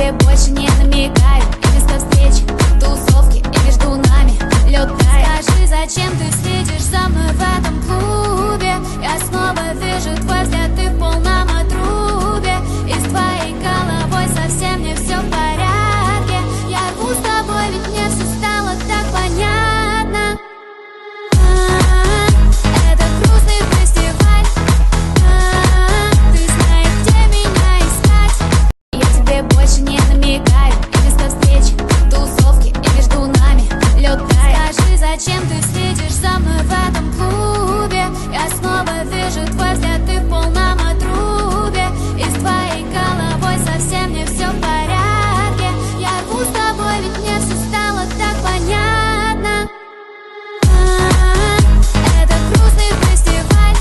тебе больше не намекаю. И место встречи, тусовки, и между нами лед тает. Скажи, зачем ты следишь за мной в этом клубе? Я снова вижу твой взгляд, ты в полном отрубе. И с твоей головой совсем не все в порядке. Я рву с тобой, ведь мне все стало так понятно. Это грустный фестиваль. Ты знаешь, где меня искать. Я тебе больше не намекаю. И место встречи, тусовки, и между нами лед тает. Скажи, зачем ты следишь за мной в этом клубе? Я снова вижу твой взгляд, ты в полном отрубе. И с твоей головой совсем не все в порядке. Я рву с тобой, ведь мне все стало так понятно. Это грустный фестиваль.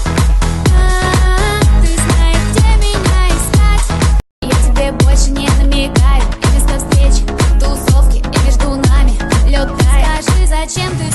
Ты знаешь, где меня искать. Я тебе больше не намекаю. И место встречи, тусовки, и между нами лед тает. Скажи, зачем ты